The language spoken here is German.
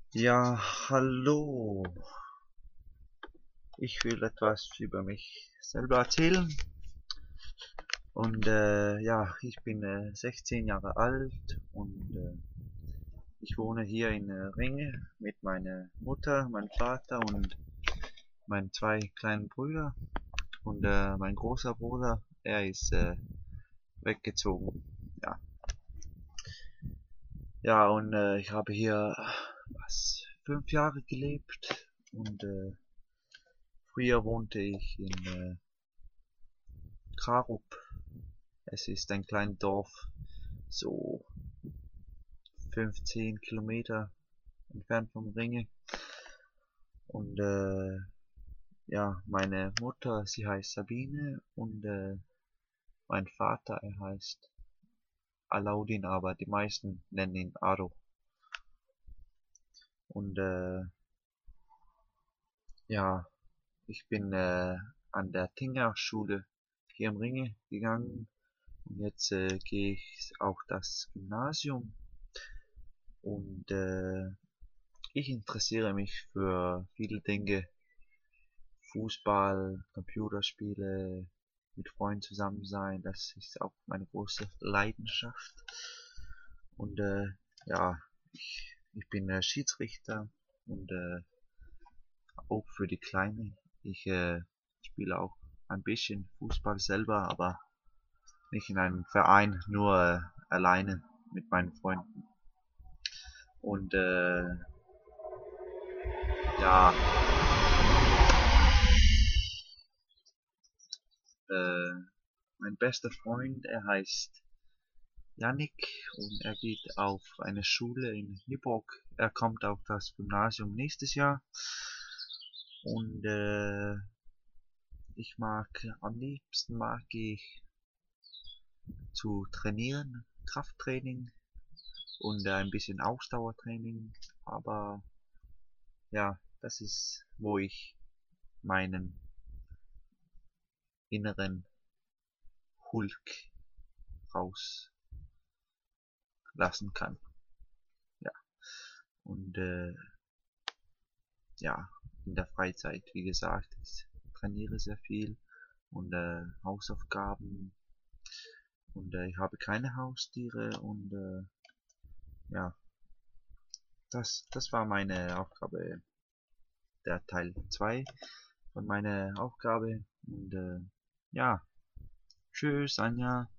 Ja, hallo. Ich will etwas über mich selber erzählen. Und ja, ich bin 16 Jahre alt und ich wohne hier in Ringe mit meiner Mutter, meinem Vater und meinen zwei kleinen Brüdern. Und mein großer Bruder, er ist weggezogen. Ja, ja und ich habe hier 5 Jahre gelebt und früher wohnte ich in Karup. Es ist ein kleines Dorf, so 15 Kilometer entfernt vom Ringe. Und ja, meine Mutter, sie heißt Sabine und mein Vater, er heißt Alaudin, aber die meisten nennen ihn Ado. Und ja, ich bin an der Tinga-Schule hier im Ringe gegangen und jetzt gehe ich auf das Gymnasium und ich interessiere mich für viele Dinge, Fußball, Computerspiele, mit Freunden zusammen sein, das ist auch meine große Leidenschaft. Und ja, ich bin Schiedsrichter und auch für die Kleinen. Ich spiele auch ein bisschen Fußball selber, aber nicht in einem Verein, nur alleine mit meinen Freunden. Und ja, äh, mein bester Freund, er heißt Jannik und er geht auf eine Schule in Nyborg. Er kommt auf das Gymnasium nächstes Jahr und am liebsten mag ich zu trainieren, Krafttraining und ein bisschen Ausdauertraining, aber ja, das ist, wo ich meinen inneren Hulk rauslassen kann. Ja, und ja, in der Freizeit, wie gesagt, ich trainiere sehr viel und Hausaufgaben und ich habe keine Haustiere und ja, das war meine Aufgabe, der Teil 2 von meiner Aufgabe und ja, tschüss Anja.